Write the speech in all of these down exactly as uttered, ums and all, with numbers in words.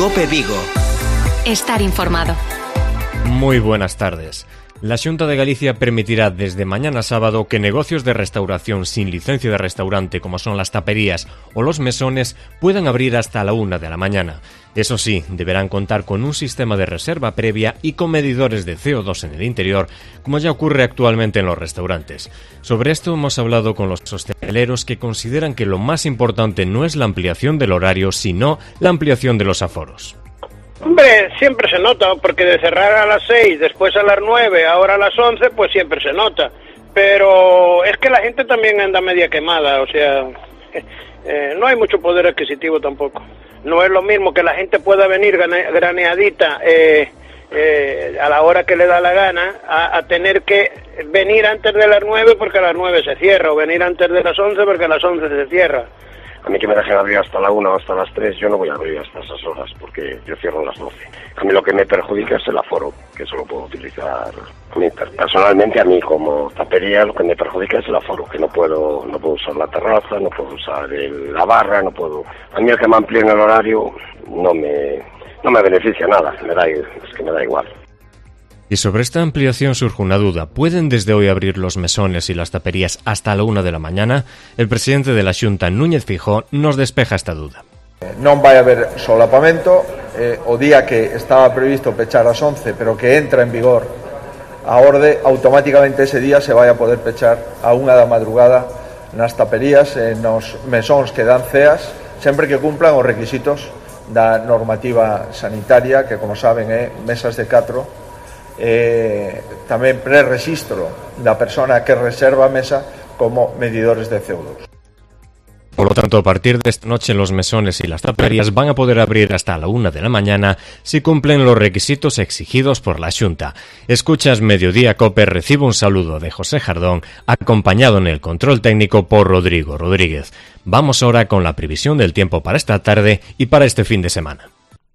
COPE Vigo. Estar informado. Moi buenas tardes. La Xunta de Galicia permitirá desde mañana sábado que negocios de restauración sin licencia de restaurante como son las taperías o los mesones puedan abrir hasta la una de la mañana. Eso sí, deberán contar con un sistema de reserva previa y con medidores de C O dos en el interior, como ya ocurre actualmente en los restaurantes. Sobre esto hemos hablado con los hosteleros que consideran que lo más importante no es la ampliación del horario, sino la ampliación de los aforos. Hombre, siempre se nota, porque de cerrar a las seis, después a las nueve, ahora a las once, pues siempre se nota. Pero es que la gente también anda media quemada, o sea, eh, no hay mucho poder adquisitivo tampoco. No es lo mismo que la gente pueda venir graneadita eh, eh, a la hora que le da la gana, a, a tener que venir antes de las nueve porque a las nueve se cierra, o venir antes de las once porque a las once se cierra. A mí que me dejen abrir hasta la una o hasta las tres, yo no voy a abrir hasta esas horas, porque yo cierro a las doce. A mí lo que me perjudica es el aforo, que eso lo puedo utilizar. A mí, personalmente, a mí como tapería, lo que me perjudica es el aforo, que no puedo no puedo usar la terraza, no puedo usar el, la barra, no puedo... A mí el que me amplíen el horario no me, no me beneficia nada, me da, es que me da igual. Y sobre esta ampliación surge una duda. ¿Pueden desde hoy abrir los mesones y las taperías hasta la una de la mañana? El presidente de la Xunta, Núñez Feijóo, nos despeja esta duda. Non vai haber solapamento, eh, o día que estaba previsto pechar ás once, pero que entra en vigor a orde, automáticamente ese día se vai a poder pechar a unha da madrugada nas taperías e nos mesóns que dan ceas, sempre que cumplan os requisitos da normativa sanitaria, que como saben é mesas de catro, eh, tamén pre-registro da persona que reserva a mesa como medidores de C O dos. Por lo tanto, a partir de esta noche los mesones y las taperías van a poder abrir hasta la una de la mañana si cumplen los requisitos exigidos por la Xunta. Escuchas Mediodía Cope, recibe un saludo de José Jardón, acompañado en el control técnico por Rodrigo Rodríguez. Vamos ahora con la previsión del tiempo para esta tarde y para este fin de semana.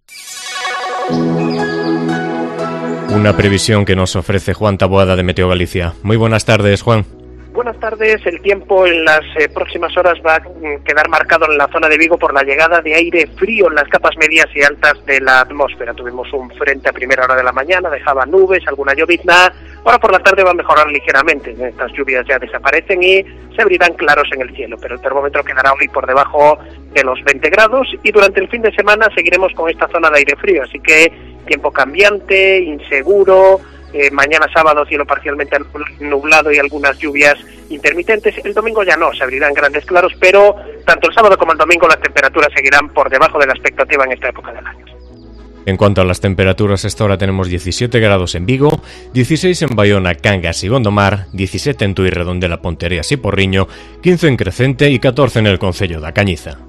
Una previsión que nos ofrece Juan Taboada de Meteo Galicia. Muy buenas tardes, Juan. Buenas tardes. El tiempo en las eh, próximas horas va a quedar marcado en la zona de Vigo por la llegada de aire frío en las capas medias y altas de la atmósfera. Tuvimos un frente a primera hora de la mañana, dejaba nubes, alguna llovizna. Ahora por la tarde va a mejorar ligeramente. Estas lluvias ya desaparecen y se abrirán claros en el cielo, pero el termómetro quedará hoy por debajo de los veinte grados y durante el fin de semana seguiremos con esta zona de aire frío. Así que tiempo cambiante, inseguro. Eh, mañana sábado cielo parcialmente nublado y algunas lluvias intermitentes. El domingo ya no, se abrirán grandes claros, pero tanto el sábado como el domingo las temperaturas seguirán por debajo de la expectativa en esta época del año. En cuanto a las temperaturas, esta hora tenemos diecisiete grados en Vigo, dieciséis en Baiona, Cangas y Gondomar, diecisiete en Tui, Redondela, Pontereas y Porriño, quince en Crecente y catorce en el concello da Cañiza.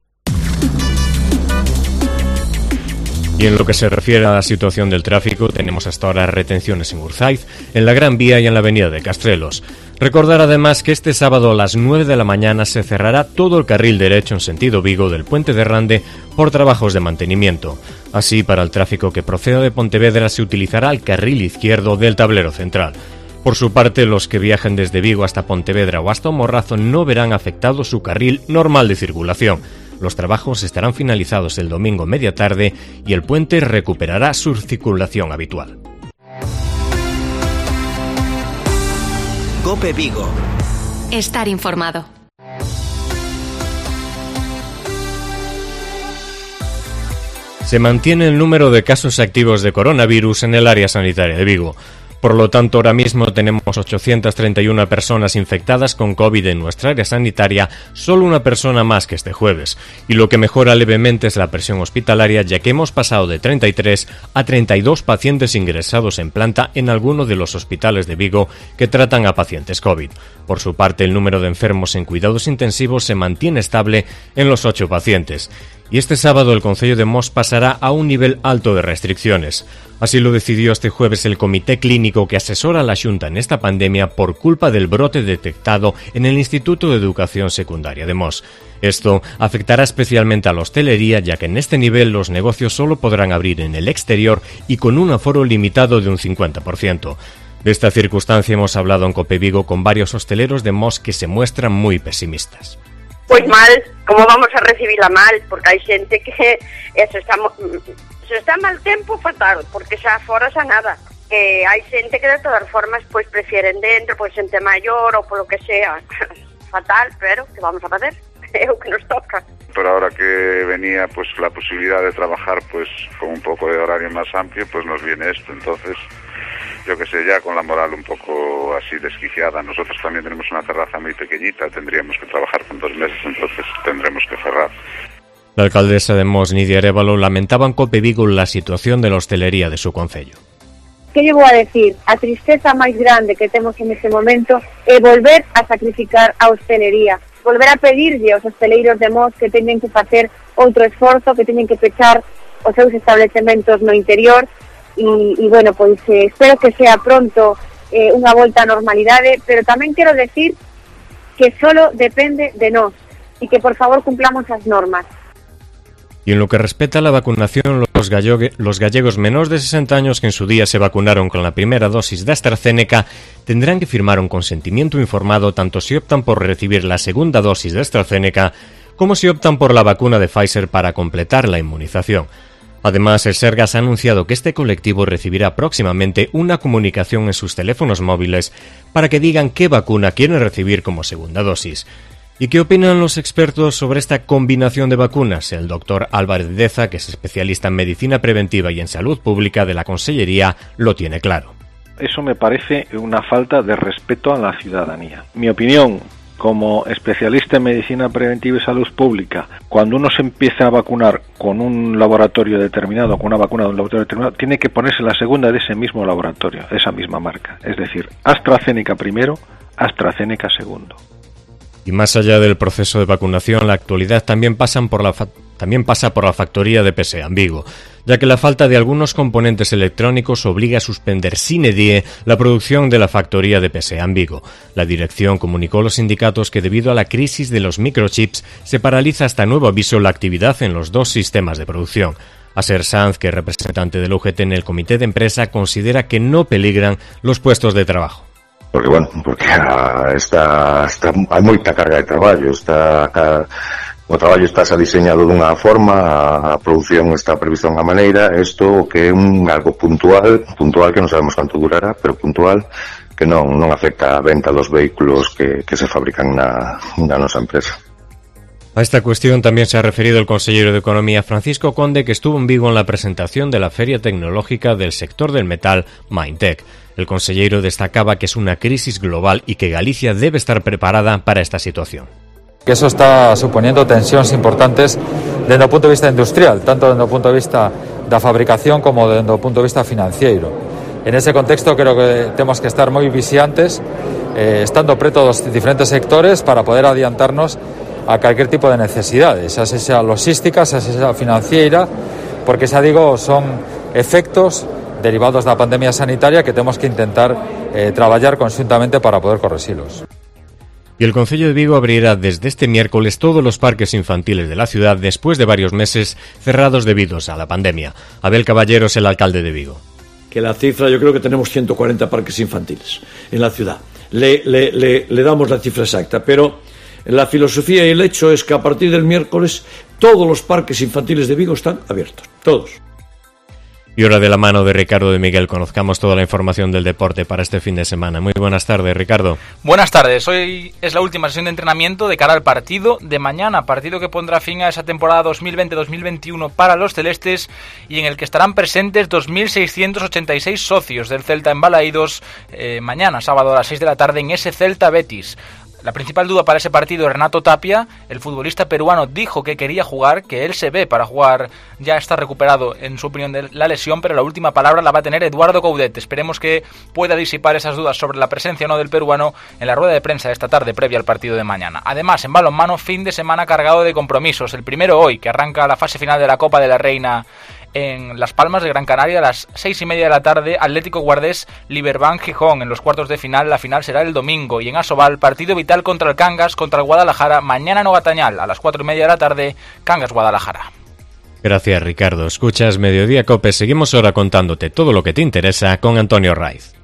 Y en lo que se refiere a la situación del tráfico, tenemos hasta ahora retenciones en Urzaiz, en la Gran Vía y en la avenida de Castrelos. Recordar además que este sábado a las nueve de la mañana se cerrará todo el carril derecho en sentido Vigo del Puente de Rande por trabajos de mantenimiento. Así, para el tráfico que proceda de Pontevedra se utilizará el carril izquierdo del tablero central. Por su parte, los que viajen desde Vigo hasta Pontevedra o hasta Morrazo no verán afectado su carril normal de circulación. Los trabajos estarán finalizados el domingo media tarde y el puente recuperará su circulación habitual. COPE Vigo. Estar informado. Se mantiene el número de casos activos de coronavirus en el área sanitaria de Vigo. Por lo tanto, ahora mismo tenemos ochocientas treinta y una personas infectadas con COVID en nuestra área sanitaria, solo una persona más que este jueves. Y lo que mejora levemente es la presión hospitalaria, ya que hemos pasado de treinta y tres a treinta y dos pacientes ingresados en planta en alguno de los hospitales de Vigo que tratan a pacientes COVID. Por su parte, el número de enfermos en cuidados intensivos se mantiene estable en los ocho pacientes. Y este sábado el Concello de Mos pasará a un nivel alto de restricciones. Así lo decidió este jueves el comité clínico que asesora a la Xunta en esta pandemia por culpa del brote detectado en el Instituto de Educación Secundaria de Mos. Esto afectará especialmente a la hostelería, ya que en este nivel los negocios solo podrán abrir en el exterior y con un aforo limitado de un cincuenta por ciento. De esta circunstancia hemos hablado en COPE Vigo con varios hosteleros de Mos que se muestran muy pesimistas. Pois mal, como vamos a recibila mal? Porque hai xente que eso está, se está mal tempo fatal, porque xa fora xa nada. Que hai xente que de todas formas pois prefieren dentro, pois xente maior ou polo que sea. Fatal, pero que vamos a facer? É o que nos toca. Pero ahora que venía pues la posibilidad de trabajar pues con un poco de horario más amplio, pues nos viene esto. Entonces, yo que sé, ya con la moral un poco así desquiciada. Nosotros también tenemos una terraza muy pequeñita, tendríamos que trabajar con dos meses, entonces tendremos que cerrar. La alcaldesa de Mos, Nidia Arévalo, lamentaba en Cope Vigo la situación de la hostelería de su concello. Que lle vou a decir? A tristeza máis grande que temos en este momento é volver a sacrificar a hostelería, volver a pedirlle aos hosteleiros de Mos que teñen que facer outro esforzo, que teñen que pechar os seus establecementos no interior e, e bueno, pois eh, espero que sea pronto eh, unha volta á normalidade, pero tamén quero decir que solo depende de nós e que por favor cumplamos as normas. Y en lo que respecta a la vacunación, los, gallogue, los gallegos menores de sesenta años que en su día se vacunaron con la primera dosis de AstraZeneca tendrán que firmar un consentimiento informado tanto si optan por recibir la segunda dosis de AstraZeneca como si optan por la vacuna de Pfizer para completar la inmunización. Además, el Sergas ha anunciado que este colectivo recibirá próximamente una comunicación en sus teléfonos móviles para que digan qué vacuna quieren recibir como segunda dosis. ¿Y qué opinan los expertos sobre esta combinación de vacunas? El doctor Álvarez Deza, que es especialista en medicina preventiva y en salud pública de la Consellería, lo tiene claro. Eso me parece una falta de respeto a la ciudadanía. Mi opinión, como especialista en medicina preventiva y salud pública, cuando uno se empieza a vacunar con un laboratorio determinado, con una vacuna de un laboratorio determinado, tiene que ponerse la segunda de ese mismo laboratorio, de esa misma marca. Es decir, AstraZeneca primero, AstraZeneca segundo. Y más allá del proceso de vacunación, la actualidad también, pasan por la fa- también pasa por la factoría de P S A en Vigo, ya que la falta de algunos componentes electrónicos obliga a suspender sine die la producción de la factoría de P S A en Vigo. La dirección comunicó a los sindicatos que debido a la crisis de los microchips se paraliza hasta nuevo aviso la actividad en los dos sistemas de producción. Aser Sanz, que es representante del U G T en el comité de empresa, considera que no peligran los puestos de trabajo. Porque, bueno, porque está, está, hai moita carga de traballo, está, o traballo está xa diseñado dunha forma, a produción está prevista dunha maneira, isto que é un algo puntual, puntual que non sabemos canto durará, pero puntual, que non, non afecta a venta dos vehículos que, que se fabrican na, na nosa empresa. A esta cuestión también se ha referido el consejero de Economía Francisco Conde, que estuvo en Vigo en la presentación de la Feria Tecnológica del sector del metal Mindtech. El consejero destacaba que es una crisis global y que Galicia debe estar preparada para esta situación. Que eso está suponiendo tensiones importantes desde o punto de vista industrial, tanto desde o punto de vista da fabricación como desde o punto de vista financiero. En ese contexto creo que tenemos que estar moi vixiantes, eh, estando preto dos diferentes sectores para poder adiantarnos a cualquier tipo de necesidades, xa sea logística, xa sea financiera, porque xa digo, son efectos derivados da pandemia sanitaria que temos que intentar eh, traballar conjuntamente para poder corregirlos. Y el Concello de Vigo abrirá desde este miércoles todos los parques infantiles de la ciudad después de varios meses cerrados debido a la pandemia. Abel Caballero es el alcalde de Vigo. Que la cifra, yo creo que tenemos ciento cuarenta parques infantiles en la ciudad. Le, le, le, le damos la cifra exacta, pero la filosofía y el hecho es que a partir del miércoles todos los parques infantiles de Vigo están abiertos, todos. Y ahora, de la mano de Ricardo de Miguel, conozcamos toda la información del deporte para este fin de semana. Muy buenas tardes, Ricardo. Buenas tardes. Hoy es la última sesión de entrenamiento de cara al partido de mañana, partido que pondrá fin a esa temporada dos mil veinte dos mil veintiuno para los celestes y en el que estarán presentes dos mil seiscientos ochenta y seis socios del Celta en Balaídos eh, mañana, sábado a las seis de la tarde, en ese Celta Betis. La principal duda para ese partido, Renato Tapia, el futbolista peruano, dijo que quería jugar, que él se ve para jugar, ya está recuperado en su opinión de la lesión, pero la última palabra la va a tener Eduardo Coudet. Esperemos que pueda disipar esas dudas sobre la presencia o no del peruano en la rueda de prensa de esta tarde previa al partido de mañana. Además, en balonmano, fin de semana cargado de compromisos. El primero hoy, que arranca la fase final de la Copa de la Reina en Las Palmas de Gran Canaria a las seis y media de la tarde, Atlético Guardés, Liberbank Gijón. En los cuartos de final, la final será el domingo. Y en Asobal, partido vital contra el Cangas, contra el Guadalajara, mañana en Ogatañal, a las cuatro y media de la tarde, Cangas Guadalajara. Gracias, Ricardo. Escuchas Mediodía Cope. Seguimos ahora contándote todo lo que te interesa con Antonio Raiz.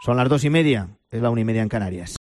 Son las dos y media, es la una y media en Canarias.